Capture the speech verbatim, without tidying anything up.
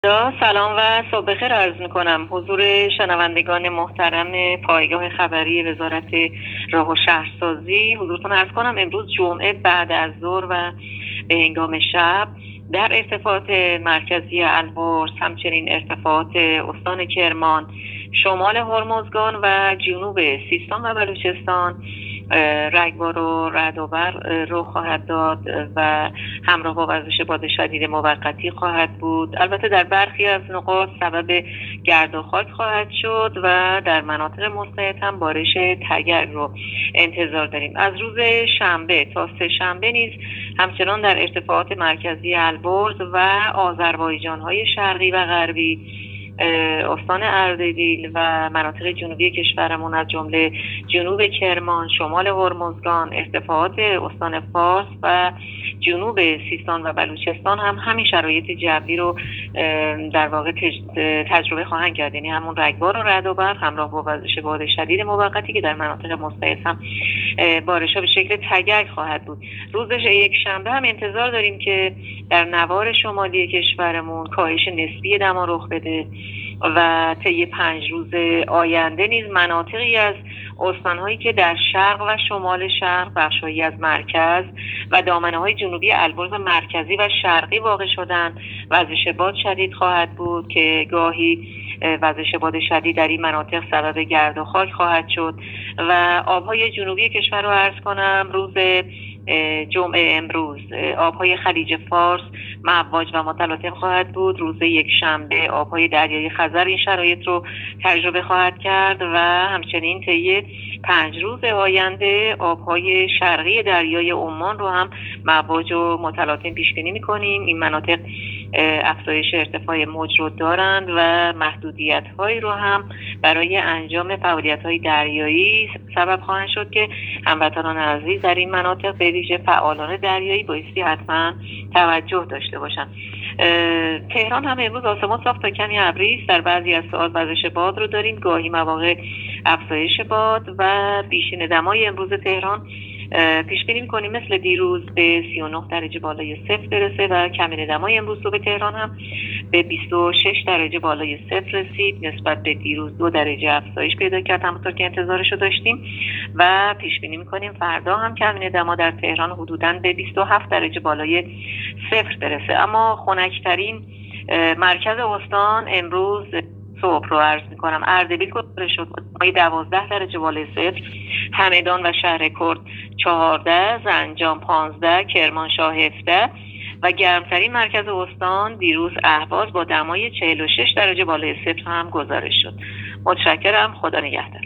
سلام و صبح بخیر عرض میکنم حضور شنوندگان محترم پایگاه خبری وزارت راه و شهرسازی. حضورتون عرض کنم امروز جمعه بعد از ظهر و به هنگام شب در ارتفاعات مرکزی البرز، همچنین ارتفاعات استان کرمان، شمال هرمزگان و جنوب سیستان و بلوچستان رگبار و رعد و برق رو خواهد داد و همراه با وزش باد شدید موقتی خواهد بود. البته در برخی از نقاط سبب گرد و خاک خواهد شد و در مناطق مستعد هم بارش تگرگ رو انتظار داریم. از روز شنبه تا سه شنبه نیز همچنان در ارتفاعات مرکزی البرز و آذربایجان‌های شرقی و غربی، استان اردبیل و مناطق جنوبی کشورمون از جمله جنوب کرمان، شمال هرمزگان، ارتفاعات استان فارس و جنوب سیستان و بلوچستان هم همین شرایط جوی رو در واقع تجربه خواهند کرد، یعنی همون رگبار و رعد و برق همراه با وزش باد شدید موقتی که در مناطق مستعد هم بارش‌ها به شکل تگرگ خواهد بود. روز یک شنبه هم انتظار داریم که در نوار شمالی کشورمون کاهش نسبی دما رخ بده و طی پنج روز آینده نیز مناطقی از استان‌هایی که در شرق و شمال شرق، بخش‌هایی از مرکز و دامنه‌های جنوبی البرز مرکزی و شرقی واقع شدن وزش باد شدید خواهد بود که گاهی وزش باد شدید در این مناطق سبب گرد و خاک خواهد شد و آب‌های جنوبی کشور رو عرض کنم روز جمعه امروز آب‌های خلیج فارس مواج و متلاطم خواهد بود. روز یک شنبه آب‌های دریای خزر این شرایط رو تجربه خواهد کرد و همچنین طی پنج روز آینده آب‌های شرقی دریای عمان رو هم مواج و متلاطم پیش بینی می‌کنیم. این مناطق افزایش ارتفاع موج رو دارند و محدودیت‌هایی رو هم برای انجام فعالیت‌های دریایی سبب خواهند شد که هموطنان عزیز در این مناطق به ویژه فعالان دریایی بایستی حتما توجه داشته باشند. تهران هم امروز آسمان صاف تا کمی ابری است. در بعضی از ساعات وزش باد رو داریم، گاهی مواقع افزایش باد و بیشین دمای امروز تهران پیش بینی می‌کنیم مثل دیروز به سی و نه درجه بالای صفر برسه و کمین دمای امروز رو به تهران هم به بیست و شش درجه بالای صفر رسید. نسبت به دیروز دو درجه افزایش پیدا کرد همونطور که انتظارش رو داشتیم و پیش بینی می‌کنیم فردا هم کمین دما در تهران حدوداً به بیست و هفت درجه بالای صفر برسه. اما خنک‌ترین مرکز استان امروز صبح رو عرض می‌کنم اردبیل گزارش شد با دوازده درجه بالای صفر، همدان و شهر کرد چهارده، زنجان پانزده، کرمانشاه هفده و گرمترین مرکز استان دیروز اهواز با دمای چهل و شش درجه بالای صفر هم گزارش شد. متشکرم. خدا نگهدار.